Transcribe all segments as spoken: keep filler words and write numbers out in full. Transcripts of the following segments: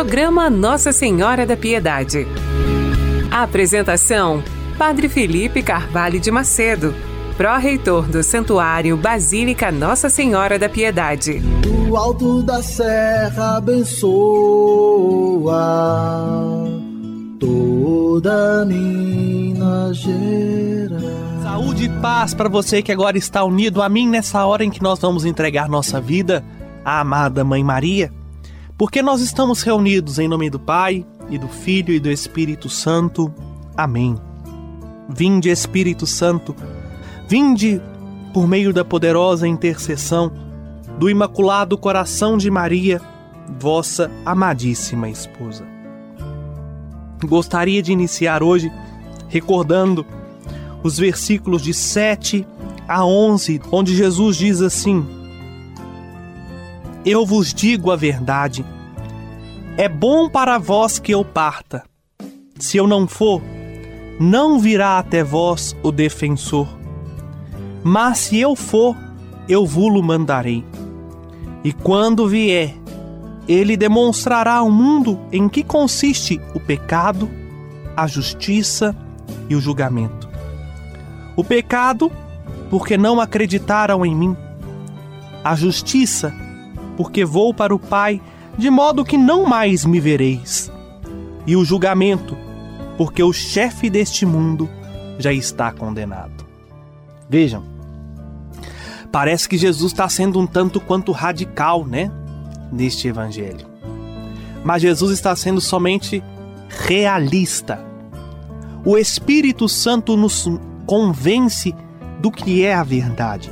Programa Nossa Senhora da Piedade. Apresentação: Padre Felipe Carvalho de Macedo, pró-reitor do Santuário Basílica Nossa Senhora da Piedade. Do alto da serra abençoa toda Minas Gerais. Saúde e paz para você que agora está unido a mim nessa hora em que nós vamos entregar nossa vida à amada Mãe Maria, porque nós estamos reunidos em nome do Pai, e do Filho e do Espírito Santo. Amém. Vinde, Espírito Santo, vinde por meio da poderosa intercessão do Imaculado Coração de Maria, vossa amadíssima esposa. Gostaria de iniciar hoje recordando os versículos de sete a onze, onde Jesus diz assim: Eu vos digo a verdade, é bom para vós que eu parta. Se eu não for, não virá até vós o defensor. Mas se eu for, eu vou-lo mandarei. E quando vier, ele demonstrará ao mundo em que consiste o pecado, a justiça e o julgamento. O pecado, porque não acreditaram em mim. A justiça, porque vou para o Pai, de modo que não mais me vereis. E o julgamento, porque o chefe deste mundo já está condenado. Vejam, parece que Jesus está sendo um tanto quanto radical, né? Neste evangelho. Mas Jesus está sendo somente realista. O Espírito Santo nos convence do que é a verdade.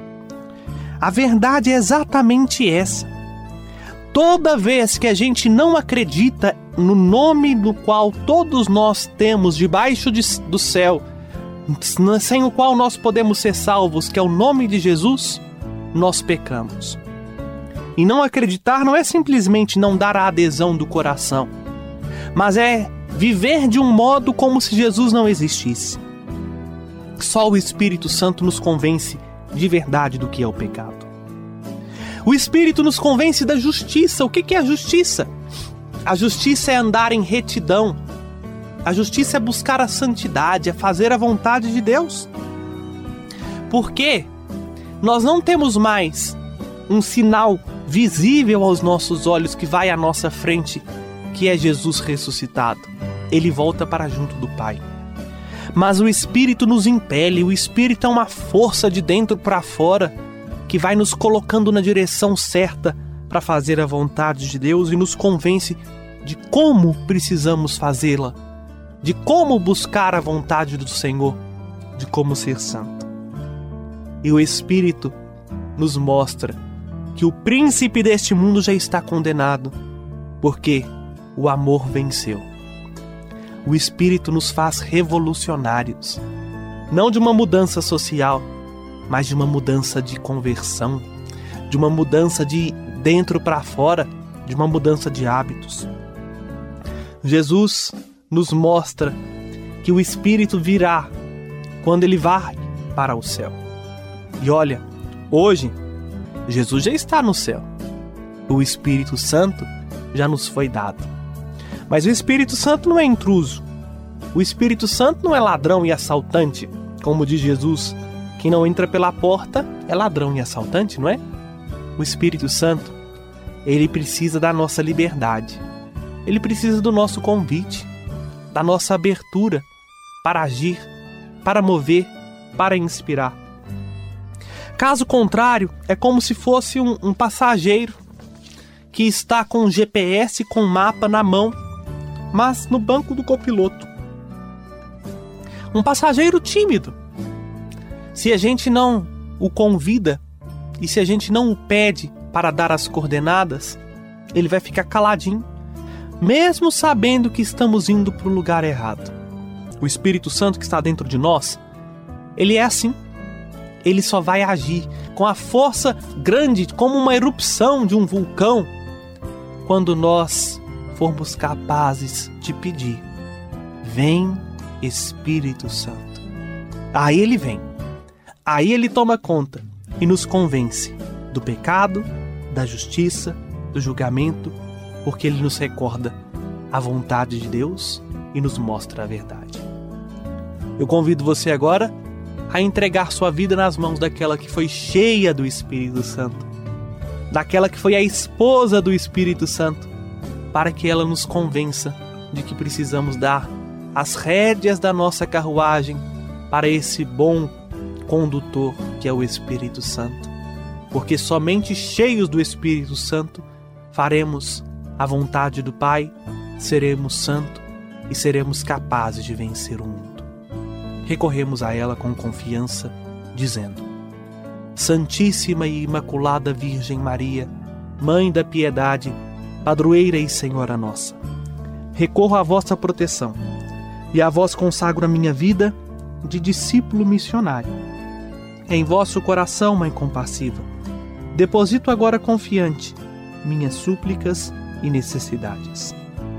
A verdade é exatamente essa. Toda vez que a gente não acredita no nome do qual todos nós temos debaixo de, do céu, sem o qual nós podemos ser salvos, que é o nome de Jesus, nós pecamos. E não acreditar não é simplesmente não dar a adesão do coração, mas é viver de um modo como se Jesus não existisse. Só o Espírito Santo nos convence de verdade do que é o pecado. O Espírito nos convence da justiça. O que é a justiça? A justiça é andar em retidão. A justiça é buscar a santidade, é fazer a vontade de Deus. Porque nós não temos mais um sinal visível aos nossos olhos que vai à nossa frente, que é Jesus ressuscitado. Ele volta para junto do Pai. Mas o Espírito nos impele, o Espírito é uma força de dentro para fora que vai nos colocando na direção certa para fazer a vontade de Deus e nos convence de como precisamos fazê-la, de como buscar a vontade do Senhor, de como ser santo. E o Espírito nos mostra que o príncipe deste mundo já está condenado, porque o amor venceu. O Espírito nos faz revolucionários, não de uma mudança social, mas de uma mudança de conversão, de uma mudança de dentro para fora, de uma mudança de hábitos. Jesus nos mostra que o Espírito virá quando ele vai para o céu. E olha, hoje, Jesus já está no céu. O Espírito Santo já nos foi dado. Mas o Espírito Santo não é intruso. O Espírito Santo não é ladrão e assaltante. Como diz Jesus, quem não entra pela porta é ladrão e assaltante, não é? O Espírito Santo, ele precisa da nossa liberdade. Ele precisa do nosso convite, da nossa abertura para agir, para mover, para inspirar. Caso contrário, é como se fosse um, um passageiro que está com um G P S com um mapa na mão, mas no banco do copiloto. Um passageiro tímido. Se a gente não o convida e se a gente não o pede para dar as coordenadas, ele vai ficar caladinho, mesmo sabendo que estamos indo para o lugar errado. O Espírito Santo que está dentro de nós, ele é assim. Ele só vai agir com a força grande, como uma erupção de um vulcão, quando nós formos capazes de pedir: vem, Espírito Santo. Aí ele vem. Aí ele toma conta e nos convence do pecado, da justiça, do julgamento porque Ele nos recorda a vontade de Deus e nos mostra a verdade. Eu convido você agora a entregar sua vida nas mãos daquela que foi cheia do Espírito Santo, daquela que foi a esposa do Espírito Santo, para que ela nos convença de que precisamos dar as rédeas da nossa carruagem para esse bom condutor que é o Espírito Santo. Porque somente cheios do Espírito Santo faremos a vontade do Pai, seremos santos e seremos capazes de vencer o mundo. Recorremos a ela com confiança, dizendo: Santíssima e Imaculada Virgem Maria, Mãe da Piedade, Padroeira e Senhora nossa, recorro à vossa proteção e a vós consagro a minha vida de discípulo missionário. Em vosso coração, Mãe compassiva, deposito agora confiante minhas súplicas e necessidades.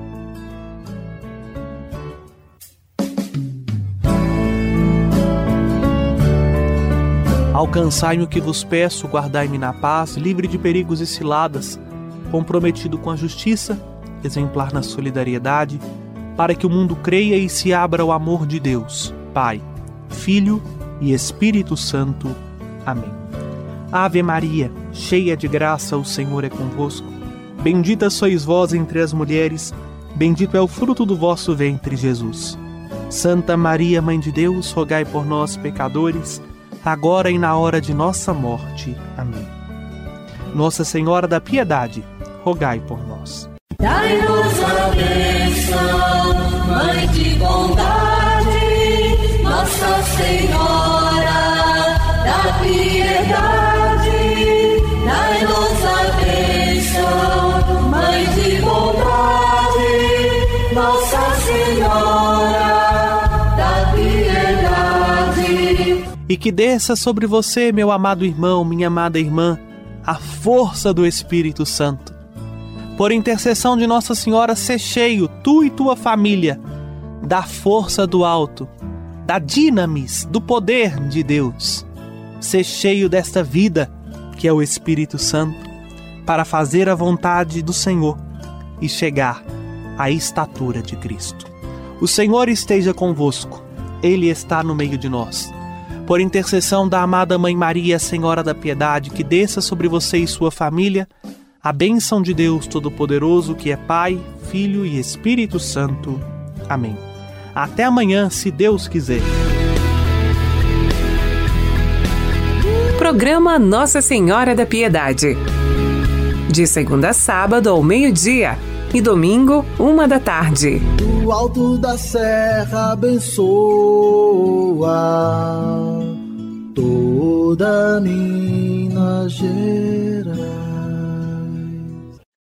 Alcançai-me o que vos peço, guardai-me na paz, livre de perigos e ciladas, comprometido com a justiça, exemplar na solidariedade, para que o mundo creia e se abra ao amor de Deus, Pai, Filho e Espírito Santo. Amém. Ave Maria, cheia de graça, o Senhor é convosco. Bendita sois vós entre as mulheres, bendito é o fruto do vosso ventre, Jesus. Santa Maria, Mãe de Deus, rogai por nós, pecadores, agora e na hora de nossa morte. Amém. Nossa Senhora da Piedade, rogai por nós. Dai-nos a bênção, Mãe de bondade, Nossa Senhora da Piedade. Dai-nos a bênção, Mãe de bondade, Nossa Senhora da Piedade. E que desça sobre você, meu amado irmão, minha amada irmã, a força do Espírito Santo. Por intercessão de Nossa Senhora, ser cheio, tu e tua família, da força do alto, da dinamis, do poder de Deus. Ser cheio desta vida, que é o Espírito Santo, para fazer a vontade do Senhor e chegar à estatura de Cristo. O Senhor esteja convosco, Ele está no meio de nós. Por intercessão da amada Mãe Maria, Senhora da Piedade, que desça sobre você e sua família a bênção de Deus Todo-Poderoso, que é Pai, Filho e Espírito Santo. Amém. Até amanhã, se Deus quiser. Programa Nossa Senhora da Piedade. De segunda a sábado ao meio-dia e domingo, uma da tarde. Do alto da serra abençoa toda Minas Gerais.